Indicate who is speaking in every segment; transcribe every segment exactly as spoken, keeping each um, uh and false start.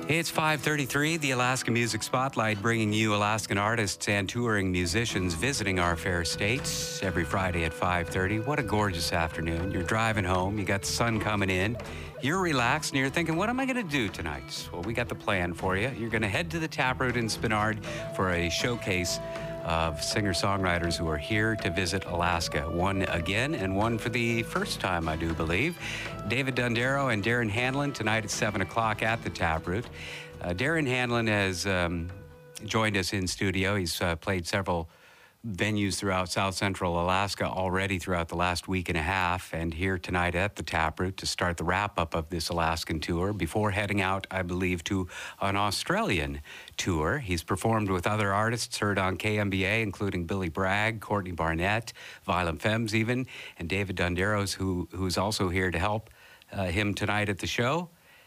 Speaker 1: It's five thirty-three, the Alaska Music Spotlight, bringing you Alaskan artists and touring musicians visiting our fair state every Friday at five thirty. What a gorgeous afternoon. You're driving home, you got the sun coming in, you're relaxed, and you're thinking, what am I going to do tonight? Well, we got the plan for you. You're going to head to the Taproot in Spenard for a showcase of singer-songwriters who are here to visit Alaska. One again, and one for the first time, I do believe. David Dondero and Darren Hanlon tonight at seven o'clock at the Taproot. Uh, Darren Hanlon has um, joined us in studio. He's uh, played several venues throughout South Central Alaska already throughout the last week and a half, and here tonight at the Taproot to start the wrap-up of this Alaskan tour before heading out, I believe, to an Australian tour. He's performed with other artists heard on K M B A, including Billy Bragg, Courtney Barnett, Violent Femmes even, and David Donderos, who who's also here to help uh, him tonight at the show.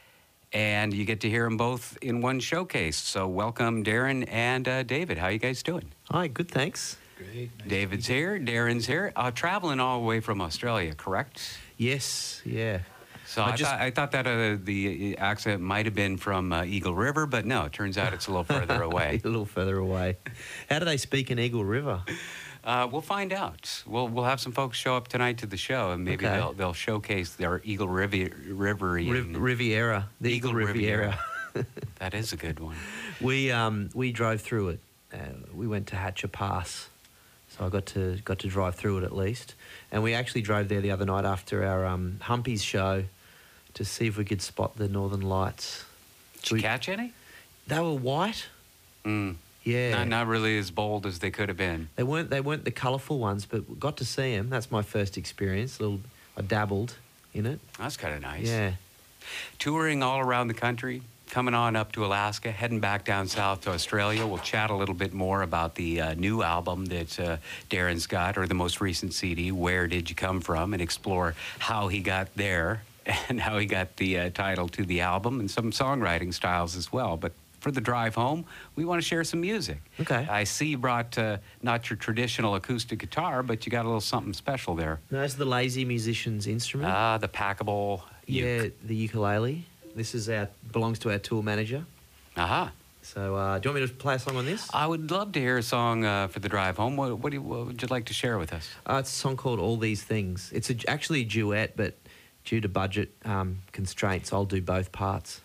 Speaker 1: And you get to hear them both in one showcase. So welcome, Darren and uh, David. How you guys doing?
Speaker 2: Hi, good, thanks.
Speaker 3: Great. Nice
Speaker 1: David's here, Darren's here, uh, traveling all the way from Australia, correct?
Speaker 2: Yes, yeah.
Speaker 1: So
Speaker 2: I
Speaker 1: I,
Speaker 2: just-
Speaker 1: thought, I thought that uh, the accent might have been from uh, Eagle River, but no, it turns out it's a little further away.
Speaker 2: A little further away. How do they speak in Eagle River?
Speaker 1: Uh, we'll find out. We'll we'll have some folks show up tonight to the show, and maybe
Speaker 2: Okay.
Speaker 1: they'll they'll showcase their Eagle Rivi- Rivery.
Speaker 2: Riv- Riviera, the Eagle,
Speaker 1: Eagle
Speaker 2: Riviera.
Speaker 1: That is a good one.
Speaker 2: we um we drove through it. Uh, we went to Hatcher Pass, so I got to got to drive through it at least. And we actually drove there the other night after our um, Humpies show to see if we could spot the Northern Lights.
Speaker 1: Did you
Speaker 2: We-
Speaker 1: catch any?
Speaker 2: They were white.
Speaker 1: Mm.
Speaker 2: Yeah.
Speaker 1: Not, not really as bold as they could have been.
Speaker 2: They weren't. They weren't the colourful ones, but got to see them. That's my first experience. A little, I dabbled in it.
Speaker 1: That's kind of nice.
Speaker 2: Yeah.
Speaker 1: Touring all around the country, coming on up to Alaska, heading back down south to Australia. We'll chat a little bit more about the uh, new album that uh, Darren's got, or the most recent C D, Where Did You Come From, and explore how he got there and how he got the uh, title to the album, and some songwriting styles as well. But for the drive home, we want to share some music.
Speaker 2: Okay.
Speaker 1: I see you brought uh, not your traditional acoustic guitar, but you got a little something special there.
Speaker 2: No, that's the lazy musician's instrument.
Speaker 1: Ah, the packable
Speaker 2: yeah,
Speaker 1: uke.
Speaker 2: the ukulele. This is our belongs to our tour manager.
Speaker 1: Aha.
Speaker 2: So, uh, do you want me to play a song on this?
Speaker 1: I would love to hear a song uh, for the drive home. What, what, do you, what would you like to share with us?
Speaker 2: Uh, it's a song called All These Things. It's a, actually a duet, but due to budget um, constraints, I'll do both parts.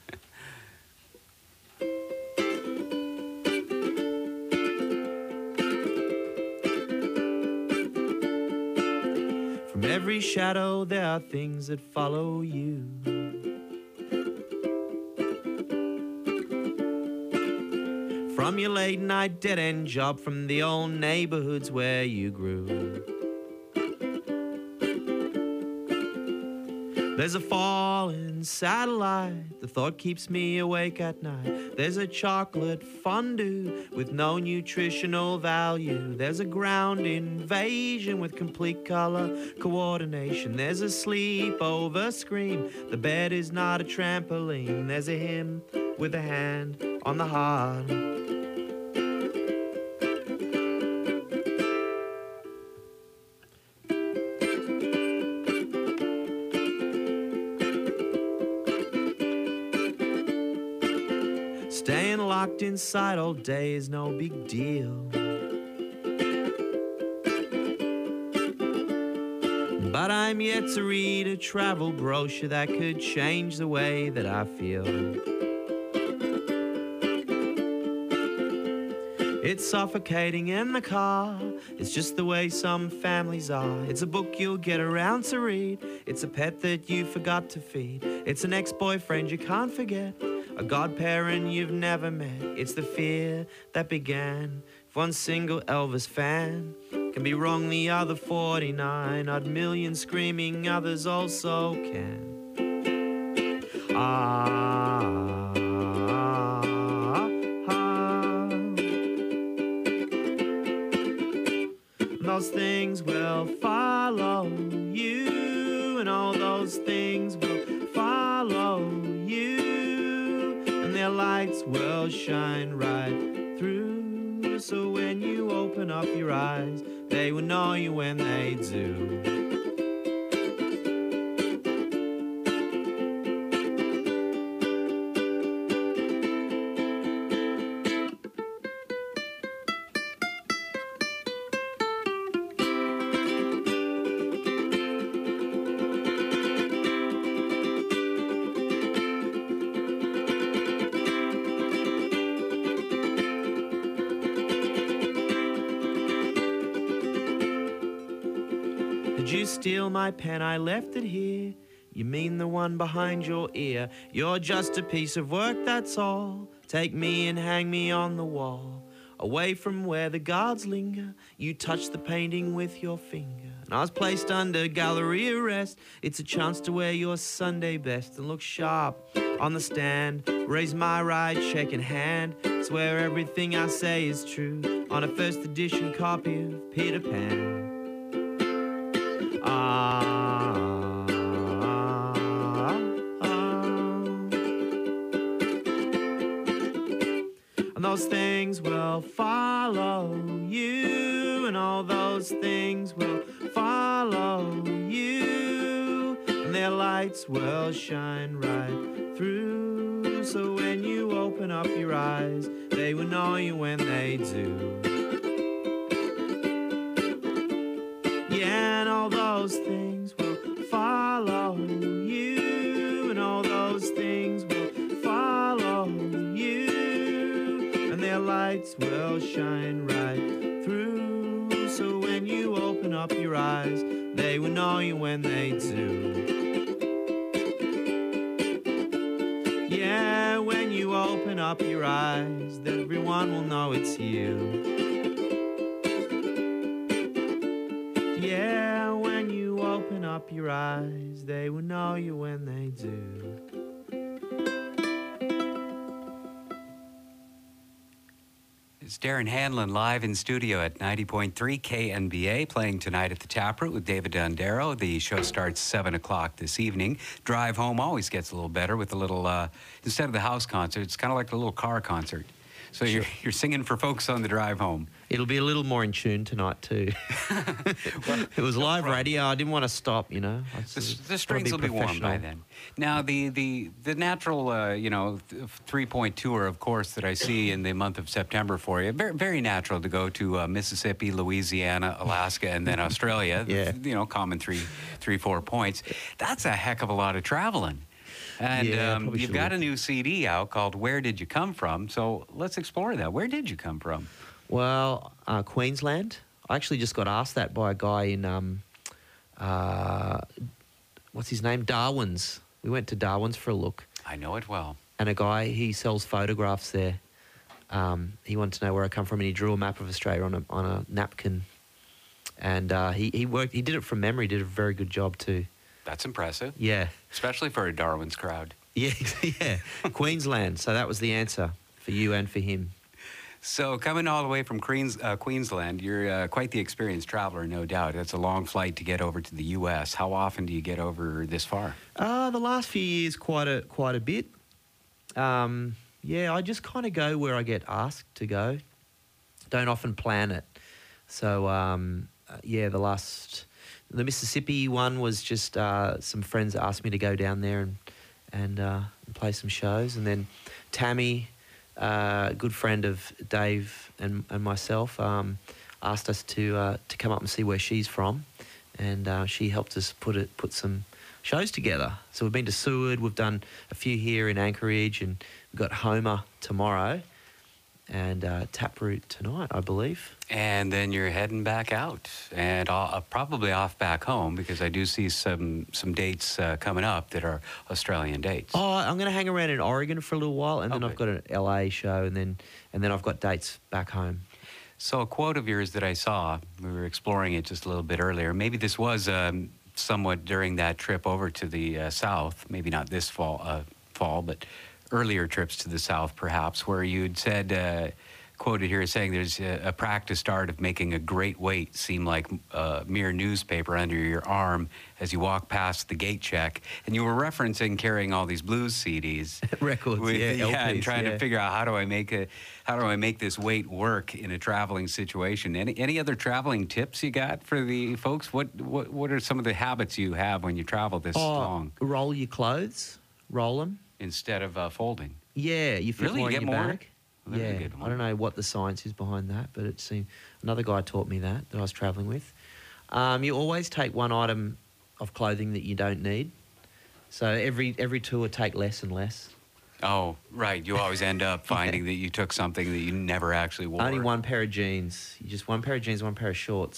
Speaker 2: From every shadow, there are things that follow you. From your late night dead end job, from the old neighborhoods where you grew. There's a fallen satellite, the thought keeps me awake at night. There's a chocolate fondue with no nutritional value. There's a ground invasion with complete color coordination. There's a sleepover scream, the bed is not a trampoline. There's a hymn with a hand on the heart. Staying locked inside all day is no big deal. But I'm yet to read a travel brochure that could change the way that I feel. It's suffocating in the car. It's just the way some families are. It's a book you'll get around to read. It's a pet that you forgot to feed. It's an ex-boyfriend you can't forget. A godparent you've never met. It's the fear that began. If one single Elvis fan can be wrong, the other forty-nine odd million screaming others also can. Ah, ah, ah. Those things will follow you, and all those things will follow you. Their lights will shine right through. So when you open up your eyes, they will know you when they do. Did you steal my pen? I left it here. You mean the one behind your ear? You're just a piece of work, that's all. Take me and hang me on the wall, away from where the guards linger. You touch the painting with your finger, and I was placed under gallery arrest. It's a chance to wear your Sunday best and look sharp on the stand. Raise my right shaking hand, swear everything I say is true, on a first edition copy of Peter Pan. Ah, ah, ah. And those things will follow you, and all those things will follow you, and their lights will shine right through. So when you open up your eyes, they will know you when they do. Yeah, and all those things will follow you, and all those things will follow you, and their lights will shine right through. So when you open up your eyes, they will know you when they do. Yeah, when you open up your eyes, everyone will know it's you. Yeah, when you open up your eyes, they will know you when they do.
Speaker 1: It's Darren Hanlon live in studio at ninety point three K N B A, playing tonight at the Taproot with David Dondero. The show starts seven o'clock this evening. Drive home always gets a little better with a little, uh, instead of the house concert, it's kind of like a little car concert. So sure. you're, you're singing for folks on the drive home.
Speaker 2: It'll be a little more in tune tonight too. Well, it was live no radio. I didn't want to stop, you know.
Speaker 1: The, the strings will be warm by then. Now, the the the natural, uh, you know, three-point tour, of course, that I see in the month of September for you. Very, very natural to go to uh, Mississippi, Louisiana, Alaska, and then Australia.
Speaker 2: Yeah.
Speaker 1: You know, common three, three, four points. That's a heck of a lot of traveling. And
Speaker 2: yeah,
Speaker 1: um, you've got a new C D out called Where Did You Come From? So let's explore that. Where did you come from?
Speaker 2: Well, uh, Queensland. I actually just got asked that by a guy in, um, uh, what's his name? Darwin's. We went to Darwin's for a look.
Speaker 1: I know it well.
Speaker 2: And a guy, he sells photographs there. Um, he wanted to know where I come from, and he drew a map of Australia on a, on a napkin. And uh, he, he worked, he did it from memory, did a very good job too.
Speaker 1: That's impressive.
Speaker 2: Yeah.
Speaker 1: Especially for a Darwin's crowd.
Speaker 2: Yeah, yeah. Queensland. So that was the answer for you and for him.
Speaker 1: So coming all the way from Queens, uh, Queensland, you're uh, quite the experienced traveler, no doubt. It's a long flight to get over to the U S. How often do you get over this far?
Speaker 2: Uh, the last few years, quite a quite a bit. Um, yeah, I just kind of go where I get asked to go. Don't often plan it. So, um, uh, yeah, the last... The Mississippi one was just uh, some friends asked me to go down there and and, uh, and play some shows. And then Tammy, uh, a good friend of Dave and, and myself, um, asked us to uh, to come up and see where she's from. And uh, she helped us put it put some shows together. So we've been to Seward, we've done a few here in Anchorage, and we've got Homer tomorrow and uh, Taproot tonight, I believe.
Speaker 1: And then you're heading back out, and uh, probably off back home, because I do see some some dates uh, coming up that are Australian dates.
Speaker 2: Oh, I'm going to hang around in Oregon for a little while, and then
Speaker 1: Okay.
Speaker 2: I've got an L A show, and then and then I've got dates back home.
Speaker 1: So a quote of yours that I saw, we were exploring it just a little bit earlier. Maybe this was um, somewhat during that trip over to the uh, South, maybe not this fall, uh, fall, but earlier trips to the South, perhaps, where you'd said, uh, quoted here as saying, there's a, a practiced art of making a great weight seem like a mere newspaper under your arm as you walk past the gate check. And you were referencing carrying all these blues C Ds.
Speaker 2: Records,
Speaker 1: with,
Speaker 2: yeah, L Ps,
Speaker 1: and trying
Speaker 2: yeah.
Speaker 1: to figure out how do I make a, how do I make this weight work in a traveling situation. Any any other traveling tips you got for the folks? What what what are some of the habits you have when you travel this
Speaker 2: Oh,
Speaker 1: long
Speaker 2: roll your clothes, roll them.
Speaker 1: instead of uh, folding?
Speaker 2: Yeah, you fit
Speaker 1: Really?
Speaker 2: more
Speaker 1: You
Speaker 2: in
Speaker 1: get
Speaker 2: your
Speaker 1: more?
Speaker 2: bag.
Speaker 1: Well, that's a
Speaker 2: Yeah,
Speaker 1: good
Speaker 2: I
Speaker 1: one.
Speaker 2: don't know what the science is behind that, but it seemed another guy taught me that that I was travelling with. Um, you always take one item of clothing that you don't need. So every every tour, take less and less.
Speaker 1: Oh, right. You always end up finding that you took something that you never actually wore.
Speaker 2: Only one pair of jeans. You just one pair of jeans, one pair of shorts.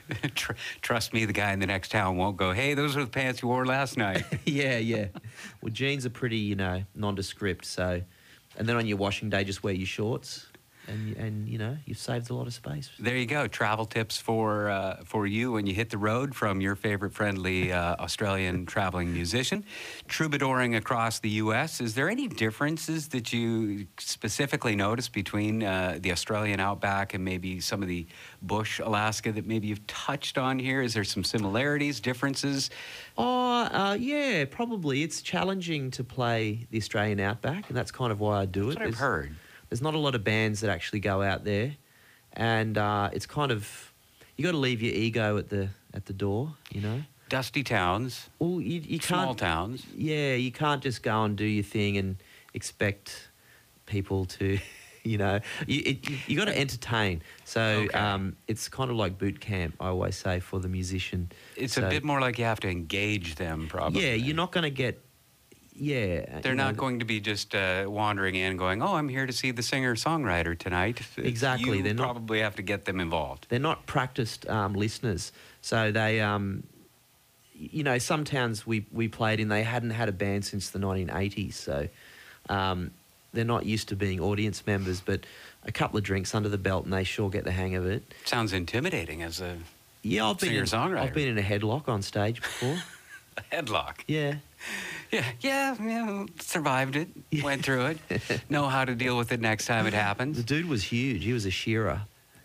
Speaker 1: Tr- trust me, the guy in the next town won't go, hey, those are the pants you wore last night.
Speaker 2: yeah, yeah. Well, jeans are pretty, you know, nondescript. So, and then on your washing day, just wear your shorts. And, and you know, you've saved a lot of space.
Speaker 1: There you go. Travel tips for uh, for you when you hit the road from your favorite friendly uh, Australian traveling musician. Troubadouring across the U S, is there any differences that you specifically notice between uh, the Australian outback and maybe some of the bush Alaska that maybe you've touched on here? Is there some similarities, differences?
Speaker 2: Oh, uh, yeah, probably. It's challenging to play the Australian outback, and that's kind of why I do it.
Speaker 1: That's what I've heard.
Speaker 2: There's not a lot of bands that actually go out there, and uh, it's kind of, you got to leave your ego at the at the door, you know.
Speaker 1: Dusty towns.
Speaker 2: Well, you, you
Speaker 1: small
Speaker 2: can't.
Speaker 1: towns.
Speaker 2: Yeah, you can't just go and do your thing and expect people to, you know, you it, you, you got to entertain. So
Speaker 1: Okay.
Speaker 2: um, it's kind of like boot camp, I always say, for the musician.
Speaker 1: It's
Speaker 2: So-
Speaker 1: a bit more like you have to engage them, probably.
Speaker 2: Yeah, you're not going to get. Yeah,
Speaker 1: They're
Speaker 2: you
Speaker 1: not
Speaker 2: know,
Speaker 1: going to be just uh, wandering in going, oh, I'm here to see the singer-songwriter tonight. It's-
Speaker 2: Exactly,
Speaker 1: You
Speaker 2: they're not-
Speaker 1: probably have to get them involved.
Speaker 2: They're not practiced um, listeners, so they, um, y- you know, some towns we we played in, they hadn't had a band since the nineteen eighties, so um, they're not used to being audience members. But a couple of drinks under the belt, and they sure get the hang of it.
Speaker 1: Sounds intimidating as a,
Speaker 2: Yeah, I've been in,
Speaker 1: Singer-songwriter.
Speaker 2: I've been in a headlock on stage before.
Speaker 1: a headlock.
Speaker 2: Yeah,
Speaker 1: Yeah, yeah, yeah, survived it,
Speaker 2: Yeah.
Speaker 1: went through it, know how to deal with it next time it
Speaker 2: the
Speaker 1: happens.
Speaker 2: dude was huge. He was a shearer,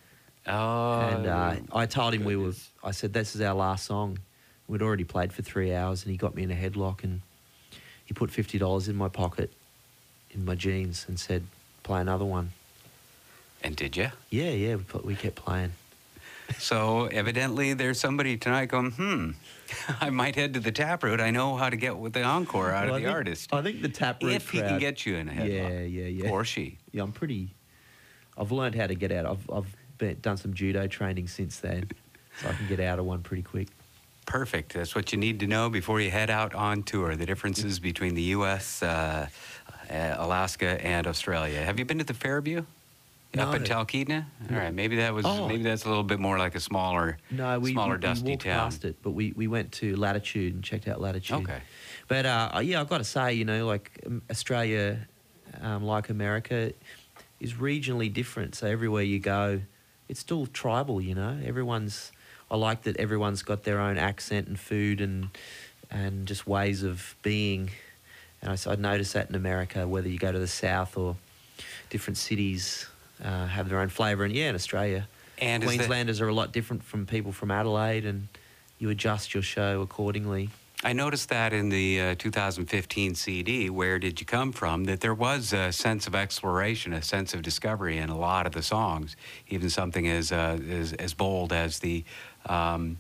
Speaker 1: Oh,
Speaker 2: and uh, I told him we were.
Speaker 1: goodness.
Speaker 2: I said, "This is our last song." We'd already played for three hours, and he got me in a headlock, and he put fifty dollars in my pocket, in my jeans, and said, "Play another one."
Speaker 1: And did you?
Speaker 2: Yeah, yeah, we, put, we kept playing.
Speaker 1: So evidently there's somebody tonight going, hmm, I might head to the Taproot. I know how to get with the encore out
Speaker 2: Well,
Speaker 1: of
Speaker 2: I
Speaker 1: the
Speaker 2: think-
Speaker 1: artist.
Speaker 2: I think the Taproot
Speaker 1: If he can
Speaker 2: crowd-
Speaker 1: get you in a headlock.
Speaker 2: Yeah, yeah, yeah.
Speaker 1: Or she.
Speaker 2: Yeah, I'm pretty. I've learned how to get out. I've I've been, done some judo training since then, so I can get out of one pretty quick.
Speaker 1: Perfect. That's what you need to know before you head out on tour, the differences between the U S, uh, uh, Alaska, and Australia. Have you been to the Fairview? Up
Speaker 2: No.
Speaker 1: in Talkeetna? All right, maybe that was
Speaker 2: Oh.
Speaker 1: maybe that's a little bit more like a smaller,
Speaker 2: No, we,
Speaker 1: smaller
Speaker 2: we,
Speaker 1: dusty
Speaker 2: we walked
Speaker 1: town.
Speaker 2: past it, but we, we went to Latitude and checked out Latitude.
Speaker 1: Okay.
Speaker 2: But uh, yeah, I've got to say, you know, like um, Australia, um, like America, is regionally different. So everywhere you go, it's still tribal. You know, everyone's. I like that everyone's got their own accent and food and and just ways of being. And I, so I noticed that in America, whether you go to the south or different cities. Uh, have their own flavour, and yeah, in Australia,
Speaker 1: And is that-
Speaker 2: Queenslanders are a lot different from people from Adelaide, and you adjust your show accordingly.
Speaker 1: I noticed that in the uh, two thousand fifteen C D, Where Did You Come From, that there was a sense of exploration, a sense of discovery in a lot of the songs, even something as uh, as, as bold as the um,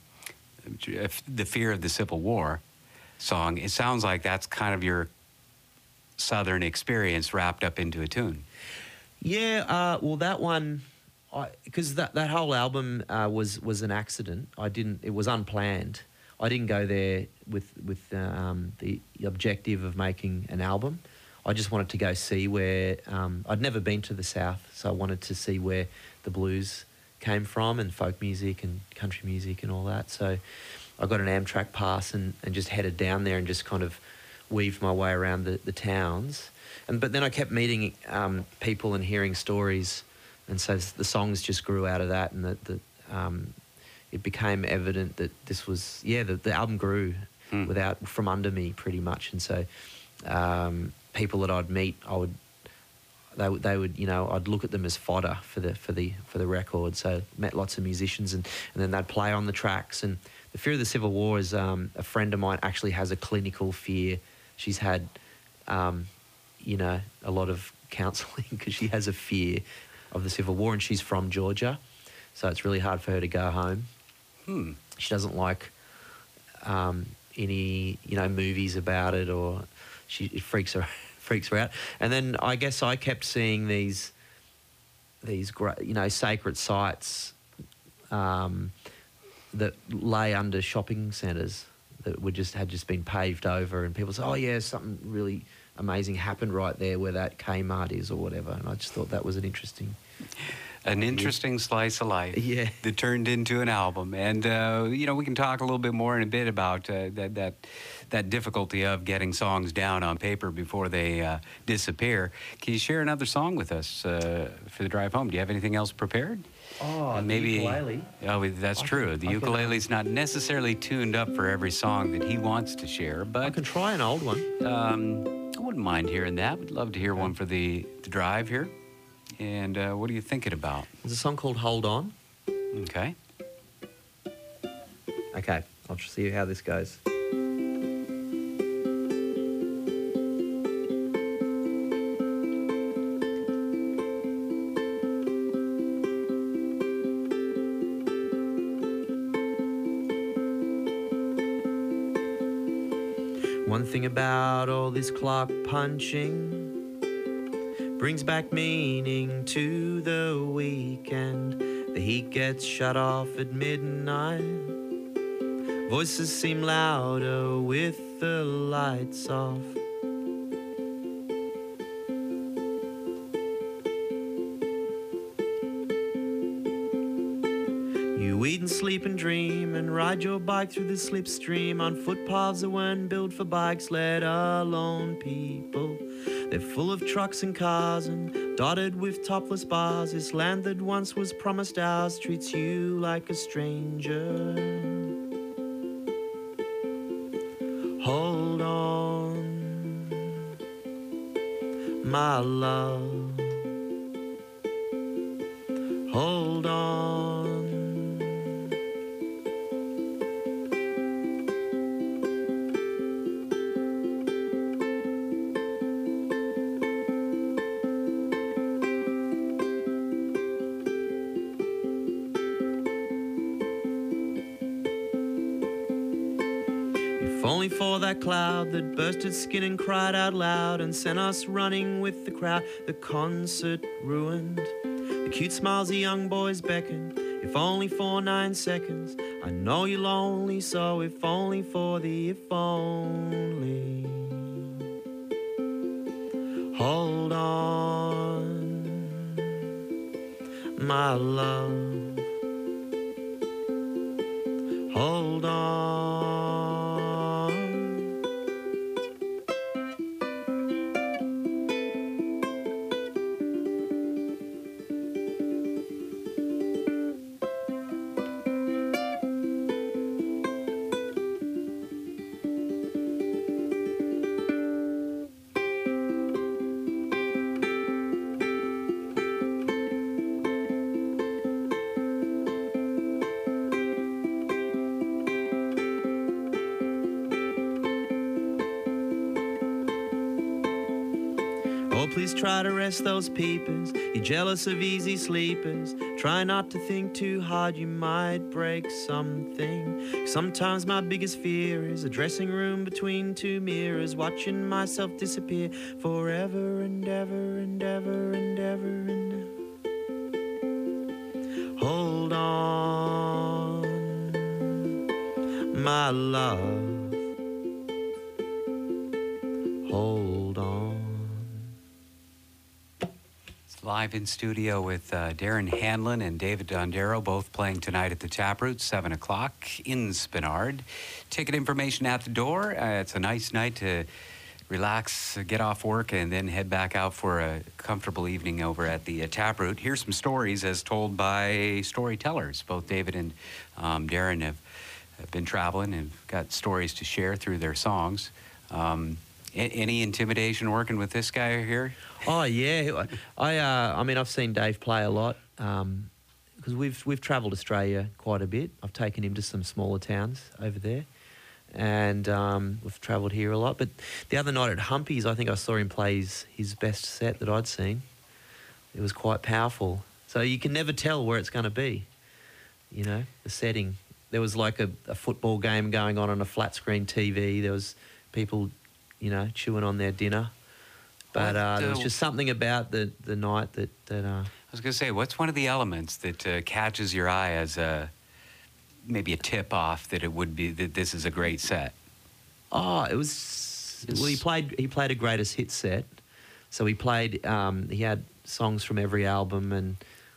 Speaker 1: the Fear of the Civil War song. It sounds like that's kind of your Southern experience wrapped up into a tune.
Speaker 2: Yeah, uh, well, that one, because that, that whole album uh, was was an accident. I didn't. It was unplanned. I didn't go there with with um, the objective of making an album. I just wanted to go see where um, I'd never been to the South, so I wanted to see where the blues came from and folk music and country music and all that. So I got an Amtrak pass and, and just headed down there and just kind of weaved my way around the, the towns. And but then I kept meeting um, people and hearing stories, and so the songs just grew out of that, and that the, um, it became evident that this was yeah the, the album grew
Speaker 1: Hmm.
Speaker 2: without from under me pretty much, and so um, people that I'd meet, I would they would they would you know I'd look at them as fodder for the for the for the record. So met lots of musicians, and, and then they'd play on the tracks. And the Fear of the Civil War is um, a friend of mine actually has a clinical fear. She's had. Um, you know, a lot of counselling because she has a fear of the Civil War, and she's from Georgia, so it's really hard for her to go home.
Speaker 1: Hmm.
Speaker 2: She doesn't like um, any, you know, movies about it, or she it freaks her freaks her out. And then I guess I kept seeing these these great, you know, sacred sites um, that lay under shopping centres that were just had just been paved over, and people say, "Oh yeah, something really amazing happened right there where that Kmart is," or whatever. And I just thought that was an interesting.
Speaker 1: An interesting slice of life
Speaker 2: Yeah.
Speaker 1: that turned into an album. And, uh, you know, we can talk a little bit more in a bit about uh, that, that that difficulty of getting songs down on paper before they uh, disappear. Can you share another song with us uh, for the drive home? Do you have anything else prepared?
Speaker 2: Oh,
Speaker 1: And maybe,
Speaker 2: the ukulele.
Speaker 1: Oh, that's
Speaker 2: I
Speaker 1: true.
Speaker 2: can-
Speaker 1: the
Speaker 2: I can, um,
Speaker 1: ukulele's not necessarily tuned up for every song that he wants to share,
Speaker 2: I
Speaker 1: but
Speaker 2: can try an old one.
Speaker 1: um, I wouldn't mind hearing that. Would love to hear one for the, the drive here. And uh, what are you thinking about?
Speaker 2: There's a song called Hold On.
Speaker 1: Okay.
Speaker 2: Okay, I'll just see how this goes. One thing about all this clock punching brings back meaning to the weekend. The heat gets shut off at midnight. Voices seem louder with the lights off. You eat and sleep and dream and ride your bike through the slipstream on footpaths that weren't built for bikes, let alone people. They're full of trucks and cars and dotted with topless bars. This land that once was promised ours treats you like a stranger. Hold on, my love. Hold on. If only for that cloud that burst its skin and cried out loud and sent us running with the crowd. The concert ruined. The cute smiles of young boys beckon. If only for nine seconds. I know you're lonely, so if only for the if only. Hold on, my love. Hold on. Oh, please try to rest those peepers. You're jealous of easy sleepers. Try not to think too hard, you might break something. Sometimes my biggest fear is a dressing room between two mirrors, watching myself disappear forever and ever and ever and ever and ever. Hold on, my love. Hold on.
Speaker 1: Live in studio with uh, Darren Hanlon and David Dondero, both playing tonight at the Taproot, seven o'clock in Spenard. Ticket information at the door. Uh, it's a nice night to relax, get off work, and then head back out for a comfortable evening over at the uh, Taproot. Here's some stories as told by storytellers. Both David and um, Darren have, have been traveling and got stories to share through their songs. Um, a- any intimidation working with this guy here?
Speaker 2: Oh yeah, I uh, I mean I've seen Dave play a lot um, because we've we've travelled Australia quite a bit. I've taken him to some smaller towns over there, and um, we've travelled here a lot. But the other night at Humpy's, I think I saw him play his, his best set that I'd seen. It was quite powerful. So you can never tell where it's going to be. You know, the setting. There was like a, a football game going on on a flat screen T V. There was people, you know, chewing on their dinner. But uh, there was just something about the, the night that... that uh,
Speaker 1: I was going to say, what's one of the elements that uh, catches your eye as a maybe a tip-off that it would be that this is a great set?
Speaker 2: Oh, it was... Well, he played he played a greatest hit set. So he played... Um, he had songs from every album and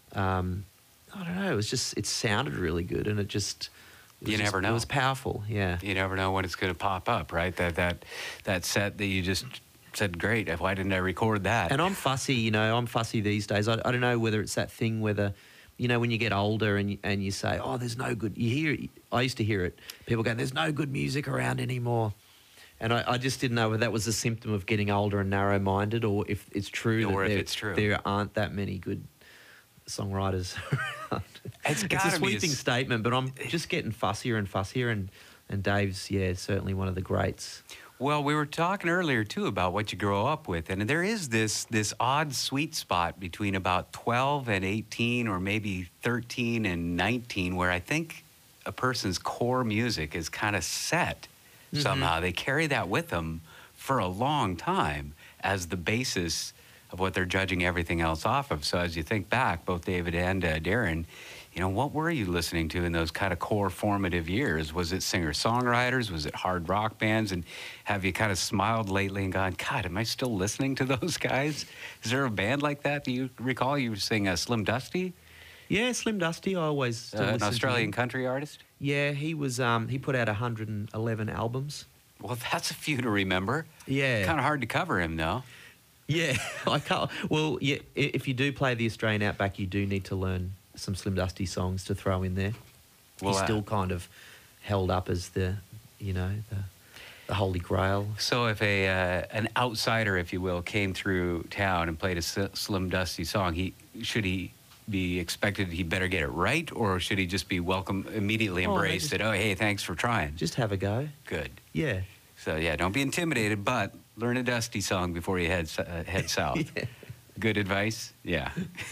Speaker 2: um, I don't know. It was just it sounded really good, and it just it was
Speaker 1: You
Speaker 2: just-
Speaker 1: never know.
Speaker 2: It was powerful. Yeah.
Speaker 1: You never know when it's going to pop up, right? That that that set that you just said, great. Why didn't I record that?
Speaker 2: And I'm fussy, you know. I'm fussy these days. I, I don't know whether it's that thing whether, you know, when you get older and you, and you say, oh, there's no good. You hear it. I used to hear it. People go, there's no good music around anymore. And I, I just didn't know whether that was a symptom of getting older and narrow-minded, or if it's true
Speaker 1: Or
Speaker 2: that
Speaker 1: if
Speaker 2: there,
Speaker 1: it's true.
Speaker 2: there aren't that many good songwriters around.
Speaker 1: It's
Speaker 2: It's
Speaker 1: gotta
Speaker 2: a
Speaker 1: be a
Speaker 2: sweeping
Speaker 1: s-
Speaker 2: statement, but I'm just getting fussier and fussier, and, and Dave's, yeah, certainly one of the greats.
Speaker 1: Well, we were talking earlier too about what you grow up with, and there is this this odd sweet spot between about twelve and eighteen, or maybe thirteen and nineteen, where I think a person's core music is kind of set
Speaker 2: Mhm.
Speaker 1: somehow. They carry that with them for a long time as the basis of what they're judging everything else off of. So as you think back, both David and uh, Darren, you know, what were you listening to in those kind of core formative years? Was it singer-songwriters? Was it hard rock bands? And have you kind of smiled lately and gone, God, am I still listening to those guys? Is there a band like that? Do you recall you sing uh, Slim Dusty,
Speaker 2: Yeah, Slim Dusty, I always still
Speaker 1: uh, an
Speaker 2: listen to
Speaker 1: Australian
Speaker 2: him.
Speaker 1: country artist?
Speaker 2: Yeah, he was. Um, he put out one hundred eleven albums.
Speaker 1: Well, that's a few to remember.
Speaker 2: Yeah.
Speaker 1: Kind of hard to cover him, though.
Speaker 2: Yeah, I can't. Well, yeah, i- if you do play the Australian Outback, you do need to learn some Slim Dusty songs to throw in there.
Speaker 1: Well,
Speaker 2: He's
Speaker 1: uh,
Speaker 2: still kind of held up as the, you know, the, the Holy Grail.
Speaker 1: So if a uh, an outsider, if you will, came through town and played a S- Slim Dusty song, he should he be expected he better get it right, or should he just be welcome, immediately
Speaker 2: Oh,
Speaker 1: embraced
Speaker 2: just-
Speaker 1: that, oh, hey, thanks for trying?
Speaker 2: Just have a go.
Speaker 1: Good.
Speaker 2: Yeah.
Speaker 1: So, yeah, don't be intimidated, but learn a Dusty song before you head, s- uh, head south.
Speaker 2: Yeah.
Speaker 1: Good advice? Yeah.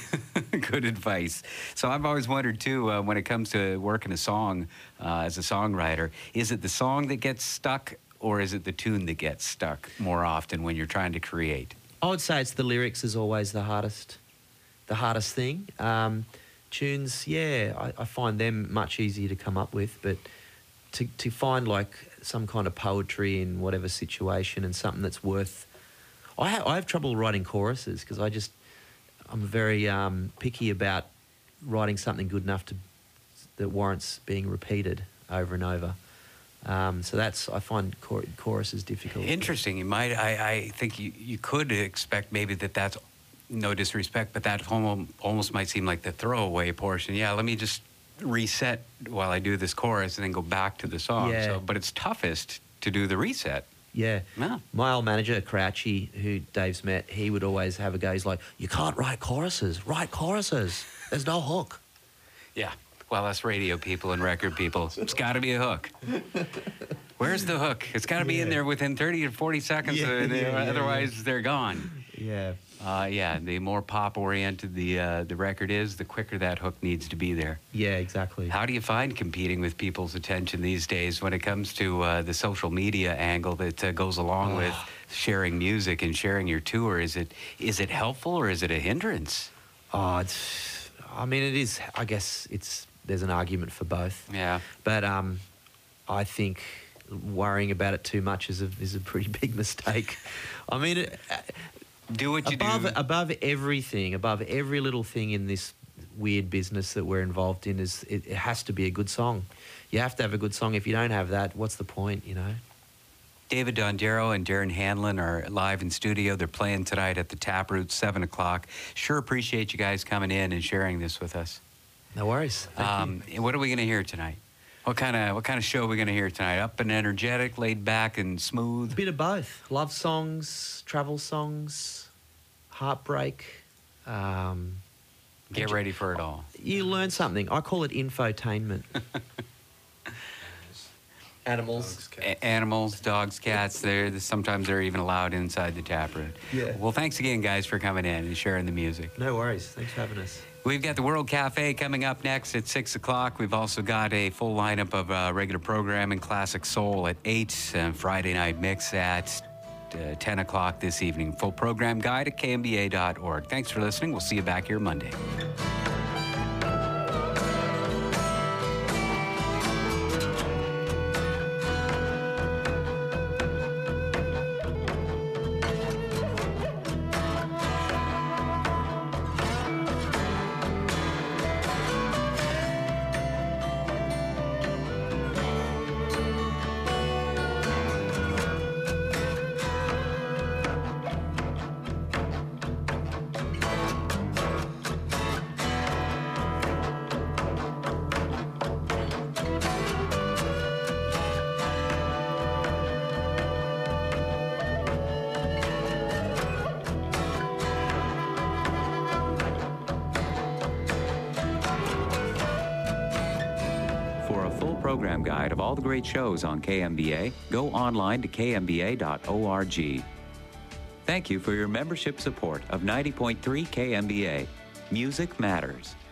Speaker 1: Good advice. So I've always wondered, too, uh, when it comes to working a song uh, as a songwriter, is it the song that gets stuck, or is it the tune that gets stuck more often when you're trying to create?
Speaker 2: I would say it's the lyrics is always the hardest, the hardest thing. Um, tunes, yeah, I, I find them much easier to come up with, but to to find like some kind of poetry in whatever situation and something that's worth. I have, I have trouble writing choruses because I just I'm very um, picky about writing something good enough to that warrants being repeated over and over. Um, so that's I find chor- choruses difficult.
Speaker 1: Interesting. You might, I, I think you, you could expect maybe that that's, no disrespect, but that almost, almost might seem like the throwaway portion. Yeah, let me just reset while I do this chorus and then go back to the song.
Speaker 2: Yeah.
Speaker 1: So, but it's toughest to do the reset.
Speaker 2: Yeah.
Speaker 1: Yeah.
Speaker 2: My old manager, Crouchy, who Dave's met, he would always have a go. He's like, you can't write choruses. Write choruses. There's no hook.
Speaker 1: Yeah. Well, us radio people and record people, it's got to be a hook. Where's the hook? It's got to be in
Speaker 2: Yeah.
Speaker 1: there within thirty to forty seconds.
Speaker 2: Yeah,
Speaker 1: uh,
Speaker 2: yeah, yeah,
Speaker 1: otherwise, they're gone.
Speaker 2: Yeah.
Speaker 1: Uh, yeah, the more pop-oriented the uh, the record is, the quicker that hook needs to be there.
Speaker 2: Yeah, exactly.
Speaker 1: How do you find competing with people's attention these days when it comes to uh, the social media angle that uh, goes along with sharing music and sharing your tour? Is it is it helpful or is it a hindrance?
Speaker 2: Oh, it's, I mean, it is, I guess it's, there's an argument for both.
Speaker 1: Yeah.
Speaker 2: But um, I think worrying about it too much is a, is a pretty big mistake. I mean, it,
Speaker 1: Do what you
Speaker 2: above
Speaker 1: do.
Speaker 2: above everything, above every little thing in this weird business that we're involved in, is it, it has to be a good song. You have to have a good song. If you don't have that, what's the point? You know.
Speaker 1: David Dondero and Darren Hanlon are live in studio. They're playing tonight at the Taproot, seven o'clock. Sure appreciate you guys coming in and sharing this with us.
Speaker 2: No worries. Thank
Speaker 1: Um, what are we going to hear tonight? What kind of what kind of show are we going to hear tonight? Up and energetic, laid back and
Speaker 2: you.
Speaker 1: smooth?
Speaker 2: Bit of both. Love songs, travel songs, heartbreak. Um,
Speaker 1: Get ready for it all.
Speaker 2: you learn something. I call it infotainment. Animals.
Speaker 1: A- animals, dogs, cats, they're, sometimes they're even allowed inside the Taproot.
Speaker 2: Yeah.
Speaker 1: Well, thanks again, guys, for coming in and sharing the music.
Speaker 2: No worries. Thanks for having us.
Speaker 1: We've got the World Cafe coming up next at six o'clock. We've also got a full lineup of uh, regular programming, Classic Soul at eight, and Friday Night Mix at uh, ten o'clock this evening. Full program guide at K M B A dot org. Thanks for listening. We'll see you back here Monday.
Speaker 3: program guide of all the great shows on K M B A, go online to k m b a dot org. Thank you for your membership support of ninety point three K M B A. Music matters.